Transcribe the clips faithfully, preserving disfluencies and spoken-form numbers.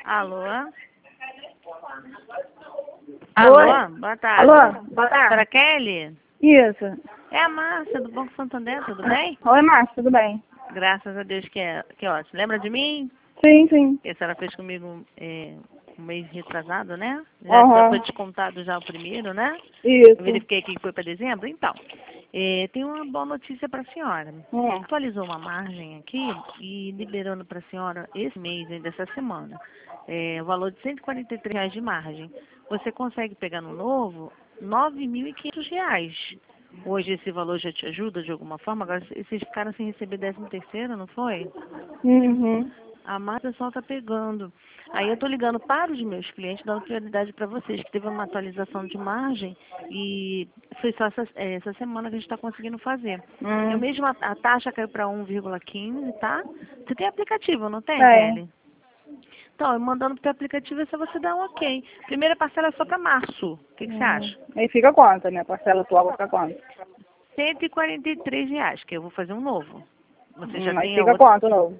Alô? Alô? Alô? Boa tarde. Alô? Boa tarde. Doutora Kelly? Isso. É a Márcia do Banco Santander, tudo bem? Oi, Márcia, tudo bem? Graças a Deus que, é, que ótimo. Lembra de mim? Sim, sim. Que a senhora fez comigo é, um mês retrasado, né? Já, já Aham. foi descontado já o primeiro, né? Isso. Eu verifiquei aqui que foi para dezembro. Então, é, tem uma boa notícia para a senhora. Hum. Atualizou uma margem aqui e liberando para a senhora esse mês, ainda essa semana, é, o valor de cento e quarenta e três reais de margem. Você consegue pegar no novo nove mil e quinhentos reais. Hoje esse valor já te ajuda de alguma forma? Agora vocês ficaram sem receber décimo terceiro, não foi? Uhum. A mais pessoal está pegando. Aí eu estou ligando para os meus clientes, dando prioridade para vocês, que teve uma atualização de margem e foi só essa, é, essa semana que a gente está conseguindo fazer. Eu Hum. mesmo, a, a taxa caiu para um vírgula quinze, tá? Você tem aplicativo, não tem, Tem. Kelly? Então, eu mandando para o aplicativo é só você dar um ok. Primeira parcela é só para março. O que, que você Hum. acha? Aí fica quanto, né? Parcela atual fica quanto? cento e quarenta e três reais, que eu vou fazer um novo. Você já Hum, aí tem a fica outra. quanto novo?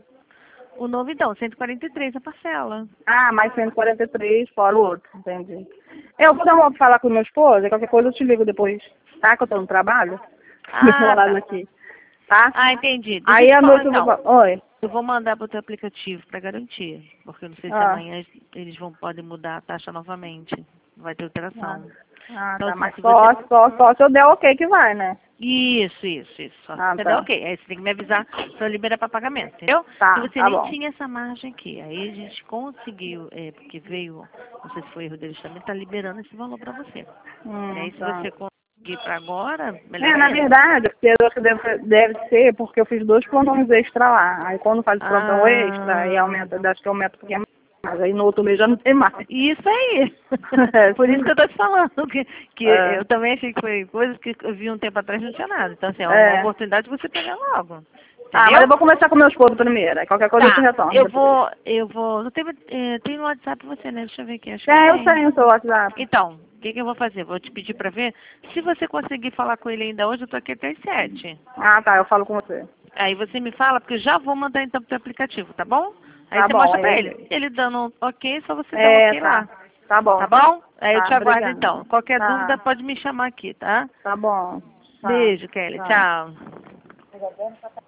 O novo, então, cento e quarenta e três a parcela. Ah, mais cento e quarenta e três fora o outro, entendi. Eu vou dar uma falar com meu esposo, qualquer coisa eu te ligo depois, tá? Que eu tô no trabalho. Deixa eu Ah, falar tá. aqui, tá? Ah, entendi. Deixa eu Aí te à falar noite eu vou... então. fa- Oi. Eu vou mandar para o teu aplicativo para garantir. Porque eu não sei se Ah. amanhã eles vão podem mudar a taxa novamente. Vai ter Ah, alteração. ah, Então, tá, assim, mas se você. só, só, só se eu der ok que vai, né? Isso, isso, isso. Só se Ah, você der tá. ok. Aí você tem que me avisar para eu liberar para pagamento, entendeu? Se Tá, você tá nem bom. tinha essa margem aqui. Aí a gente conseguiu, é, porque veio, não sei se foi erro deles também, tá liberando esse valor para você. E Hum, aí se tá. você conseguir para agora, melhor É, na ainda. verdade, porque eu acho que deve, deve ser porque eu fiz dois plantões extra lá. Aí quando faz o plantão extra, aí Ah. aumenta, acho que aumenta porque é mais. Aí no outro mês já não tem mais. Isso aí. É, Por isso sim. que eu tô te falando, que, que É, eu também achei que foi coisa que eu vi um tempo atrás e não tinha nada. Então, assim, é uma é. oportunidade de você pegar logo. Ah, mas eu Entendeu? vou conversar com meu esposo primeiro. Aí qualquer coisa eu te Tá, retorno eu depois. vou, eu vou. Não tem, eh, tem no WhatsApp você, né? Deixa eu ver aqui, acho que É, eu tem. tenho o seu WhatsApp. Então, o que, que eu vou fazer? Vou te pedir pra ver. Se você conseguir falar com ele ainda hoje, eu tô aqui até as sete. Ah, tá, eu falo com você. Aí você me fala, porque eu já vou mandar então pro teu aplicativo, tá bom? Aí Tá você bom, mostra aí pra eu ele. vejo. Ele dando um ok, só você dá um É, ok tá. lá. Tá Tá bom. bom? Aí eu Tá, te aguardo obrigada. então. Qualquer dúvida Tá, pode me chamar aqui, tá? tá bom. Tá, Beijo, Kelly. tá. Tchau.